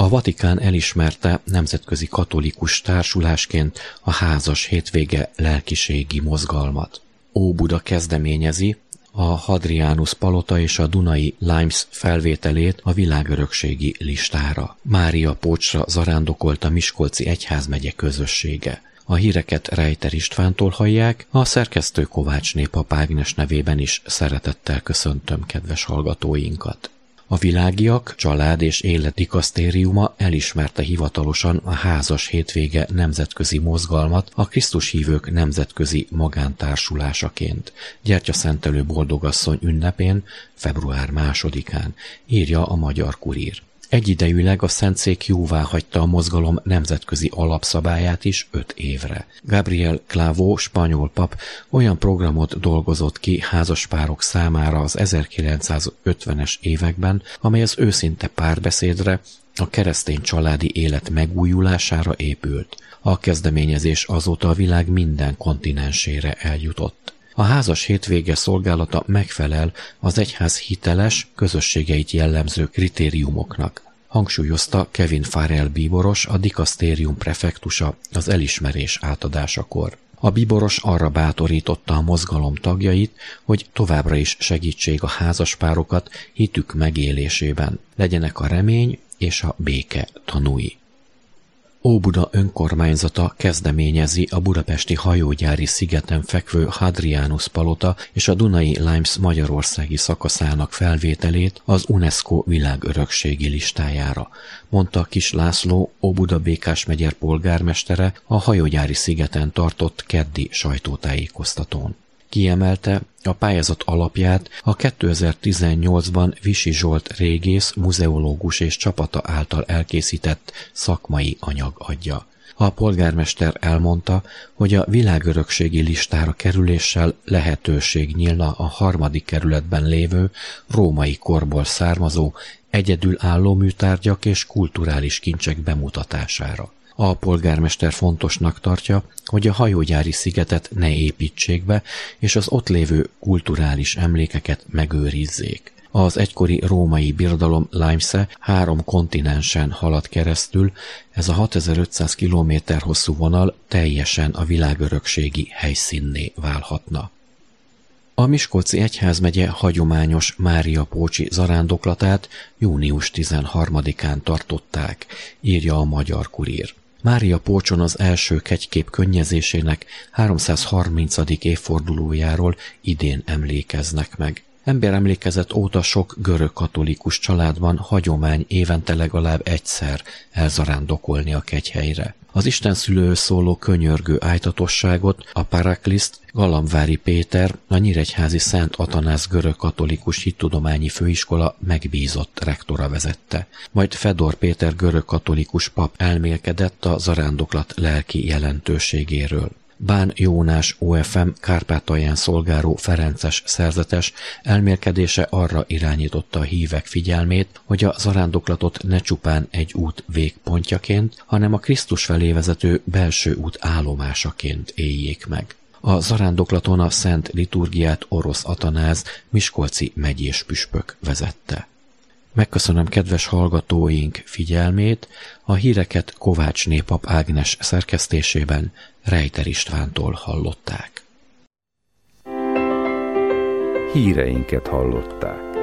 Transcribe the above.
A Vatikán elismerte nemzetközi katolikus társulásként a házas hétvége lelkiségi mozgalmat. Óbuda kezdeményezi a Hadrianus palota és a Dunai Limes felvételét a világörökségi listára. Mária Pócsra zarándokolt a Miskolci egyházmegye közössége. A híreket Rejter Istvántól hallják, a szerkesztő Kovácsné Pap Ágnes nevében is szeretettel köszöntöm kedves hallgatóinkat. A Világiak Család és Élet Dikasztériuma elismerte hivatalosan a házas hétvége nemzetközi mozgalmat a Krisztushívők nemzetközi magántársulásaként, gyertyaszentelő boldogasszony ünnepén, február 2-án, írja a Magyar Kurír. Egyidejűleg a Szentszék jóváhagyta a mozgalom nemzetközi alapszabályát is 5 évre. Gabriel Clavo, spanyol pap olyan programot dolgozott ki házaspárok számára az 1950-es években, amely az őszinte párbeszédre, a keresztény családi élet megújulására épült. A kezdeményezés azóta a világ minden kontinensére eljutott. A házas hétvége szolgálata megfelel az egyház hiteles, közösségeit jellemző kritériumoknak, hangsúlyozta Kevin Farrell bíboros, a dikasztérium prefektusa az elismerés átadásakor. A bíboros arra bátorította a mozgalom tagjait, hogy továbbra is segítsék a házaspárokat hitük megélésében, legyenek a remény és a béke tanúi. Óbuda önkormányzata kezdeményezi a budapesti hajógyári szigeten fekvő Hadrianus palota és a Dunai Limes magyarországi szakaszának felvételét az UNESCO világörökségi listájára, mondta Kis László, Óbuda Békás-megyer polgármestere a hajógyári szigeten tartott keddi sajtótájékoztatón. Kiemelte, a pályázat alapját a 2018-ban Visi Zsolt régész, muzeológus és csapata által elkészített szakmai anyag adja. A polgármester elmondta, hogy a világörökségi listára kerüléssel lehetőség nyílna a 3. kerületben lévő római korból származó egyedülálló műtárgyak és kulturális kincsek bemutatására. A polgármester fontosnak tartja, hogy a hajógyári szigetet ne építsék be, és az ott lévő kulturális emlékeket megőrizzék. Az egykori római birodalom Limes-e 3 kontinensen halad keresztül, ez a 6500 km hosszú vonal teljesen a világörökségi helyszínné válhatna. A Miskolci egyházmegye hagyományos Mária Pócsi zarándoklatát június 13-án tartották, írja a Magyar Kurír. Mária Pócson az első kegykép könnyezésének 330. évfordulójáról idén emlékeznek meg. Emberemlékezet óta sok görög katolikus családban hagyomány évente legalább egyszer elzarándokolni a kegyhelyre. Az istenszülőhöz szóló könyörgő ájtatosságot a Parakliszt Galambvári Péter, a nyíregyházi Szent Atanász görög katolikus hittudományi főiskola megbízott rektora vezette. Majd Fedor Péter görög katolikus pap elmélkedett a zarándoklat lelki jelentőségéről. Bán Jónás OFM Kárpátalján szolgáló ferences szerzetes elmélkedése arra irányította a hívek figyelmét, hogy a zarándoklatot ne csupán egy út végpontjaként, hanem a Krisztus felé vezető belső út állomásaként éljék meg. A zarándoklaton a szent liturgiát Orosz Atanáz miskolci megyés püspök vezette. Megköszönöm kedves hallgatóink figyelmét, a híreket Kovácsné Pap Ágnes szerkesztésében Rejter Istvántól hallották. Híreinket hallották.